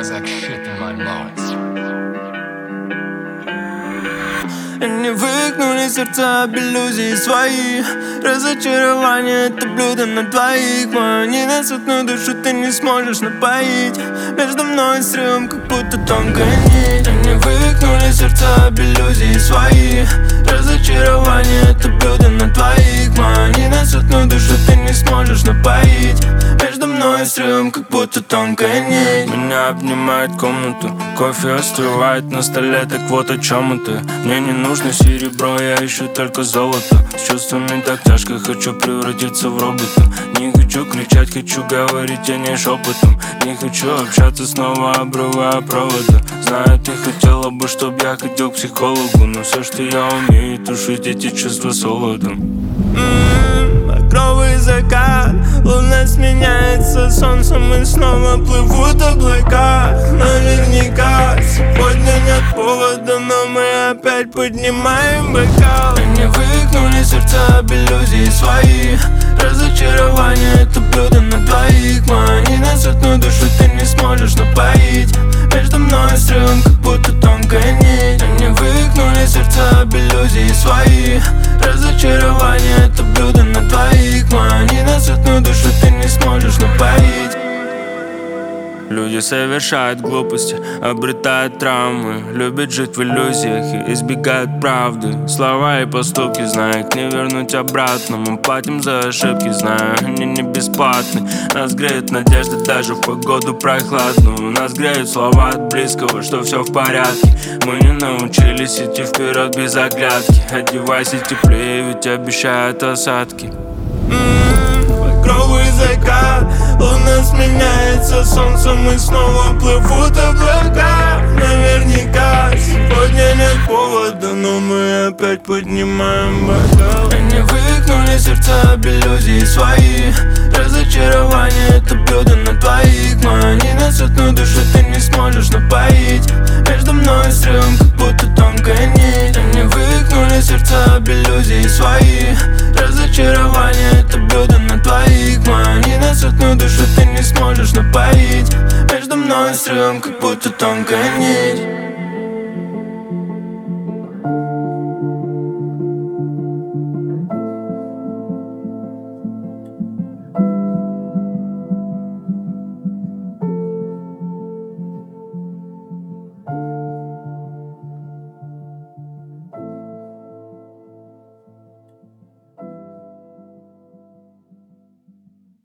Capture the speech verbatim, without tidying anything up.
smells like shit in my mouth. Они выкнули сердца иллюзии свои. Разочарование — это блюдо на двоих. Мою ненасытную душу ты не сможешь напоить. Между мной и срывом как будто тонкая нить. Они выкнули сердца иллюзии свои. Разочарование — это блюдо на двоих. Мою ненасытную душу ты не сможешь напоить. Между мной и срывом как будто тонкая нить. Меня обнимает комната, кофе остывает на столе, так вот о чем это. Мне не нужно серебро, я ищу только золото. С чувствами так тяжко, хочу превратиться в робота. Не хочу кричать, хочу говорить, а не шепотом. Не хочу общаться снова, обрывая провода. Знаю, ты хотела бы, чтоб я ходил к психологу, но все, что я умею, тушить эти чувства солодом. Ммм, багровый закат, луна сменяется солнцем и снова плывут облака. Наверняка сегодня нет повода, но мы опять поднимаем бокал. Они выкнули сердца иллюзии свои. Разочарование — это блюдо на двоих. Мою ненасытную душу ты не сможешь напоить. Между мной и срывом как будто тонкая нить. Они выкнули сердца иллюзии свои. Разочарование — это блюдо на двоих. Мою ненасытную душу ты не сможешь напоить. Люди совершают глупости, обретают травмы, любят жить в иллюзиях и избегают правды. Слова и поступки, знаю, их не вернуть обратно. Мы платим за ошибки, знаю, они не бесплатны. Нас греет надежда даже в погоду прохладную. Нас греют слова от близкого, что все в порядке. Мы не научились идти вперед без оглядки. Одевайся теплее, ведь обещают осадки. Багровый закат, луна сменяется солнцем и снова плывут облака. Наверняка сегодня нет повода, но мы опять поднимаем бокал. Они выкнули сердца иллюзии свои. Разочарование — это блюдо на двоих. Мою ненасытную душу ты не сможешь напоить. Между мной и срывом как будто тонкая нить. Они выкнули сердца иллюзии свои. Разочарование — это блюдо на двоих. Мою ненасытную душу ты не сможешь напоить. Между мной и срывом как будто тонкая нить.